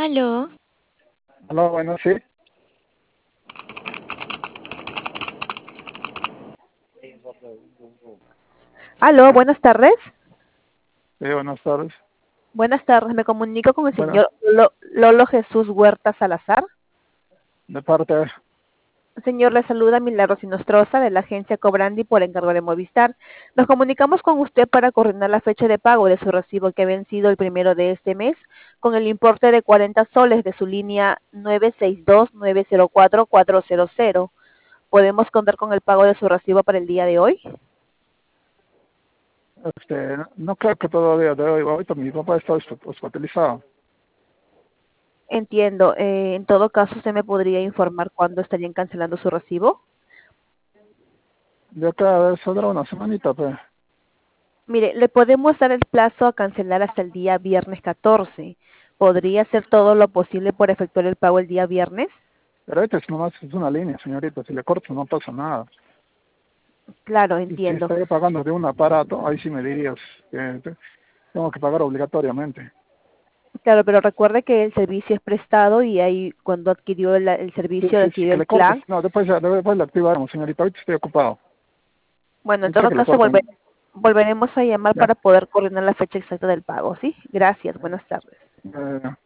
Aló, Hola, bueno, sí. Aló, buenas tardes. Sí, buenas tardes. Buenas tardes, me comunico con el Bueno, señor Lolo Jesús Huerta Salazar. de parte de... Señor, le saluda Milagros Inostroza de la agencia Cobrandi por encargo de Movistar. Nos comunicamos con usted para coordinar la fecha de pago de su recibo que ha vencido el 1 de este mes con el importe de 40 soles de su línea 962-904-400. ¿Podemos contar con el pago de su recibo para el día de hoy? No creo que todavía de hoy. Ahorita mi papá está hospitalizado. Entiendo. En todo caso, ¿usted me podría informar cuándo estarían cancelando su recibo? Ya te saldrá una semanita, pues. Mire, le podemos dar el plazo a cancelar hasta el día viernes 14. ¿Podría hacer todo lo posible por efectuar el pago el día viernes? Pero ahorita es nomás es una línea, señorita. Si le corto no pasa nada. Claro, Y si entiendo. estoy pagando de un aparato, ahí sí me dirías que tengo que pagar obligatoriamente. Claro, pero recuerde que el servicio es prestado y ahí cuando adquirió el Sí, servicio, sí, sí, adquirió que el le cortes. plan. No, después le activaremos, señorita. Ahorita estoy ocupado. Bueno, en Ahorita todo que le caso corten. volveremos a llamar Ya. para poder coordinar la fecha exacta del pago, ¿sí? Gracias, buenas tardes.